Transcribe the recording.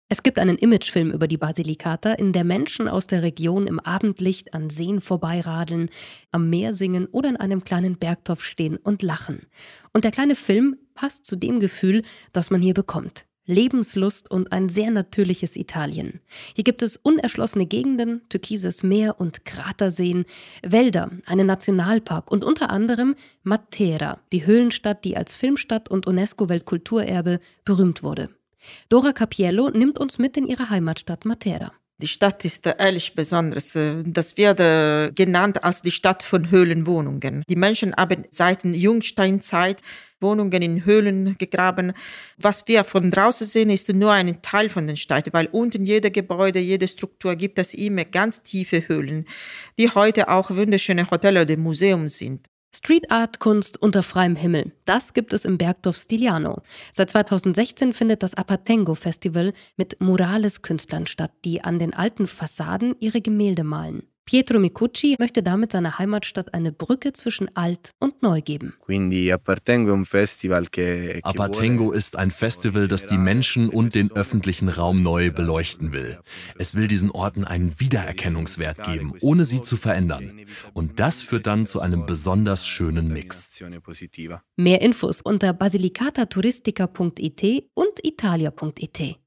Es gibt einen Imagefilm über die Basilicata, in der Menschen aus der Region im Abendlicht an Seen vorbeiradeln, am Meer singen oder in einem kleinen Bergdorf stehen und lachen. Und der kleine Film passt zu dem Gefühl, das man hier bekommt. Lebenslust und ein sehr natürliches Italien. Hier gibt es unerschlossene Gegenden, türkises Meer und Kraterseen, Wälder, einen Nationalpark und unter anderem Matera, die Höhlenstadt, die als Filmstadt und UNESCO-Weltkulturerbe berühmt wurde. Dora Cappiello nimmt uns mit in ihre Heimatstadt Matera. Die Stadt ist ehrlich besonders. Das wird genannt als die Stadt von Höhlenwohnungen. Die Menschen haben seit der Jungsteinzeit Wohnungen in Höhlen gegraben. Was wir von draußen sehen, ist nur ein Teil von der Stadt, weil unten jede Gebäude, jede Struktur gibt es immer ganz tiefe Höhlen, die heute auch wunderschöne Hotels oder Museen sind. Street Art Kunst unter freiem Himmel, das gibt es im Bergdorf Stigliano. Seit 2016 findet das Apatengo Festival mit Murales-Künstlern statt, die an den alten Fassaden ihre Gemälde malen. Pietro Micucci möchte damit seiner Heimatstadt eine Brücke zwischen alt und neu geben. Apatengo ist ein Festival, das die Menschen und den öffentlichen Raum neu beleuchten will. Es will diesen Orten einen Wiedererkennungswert geben, ohne sie zu verändern. Und das führt dann zu einem besonders schönen Mix. Mehr Infos unter basilicataturistica.it und italia.it.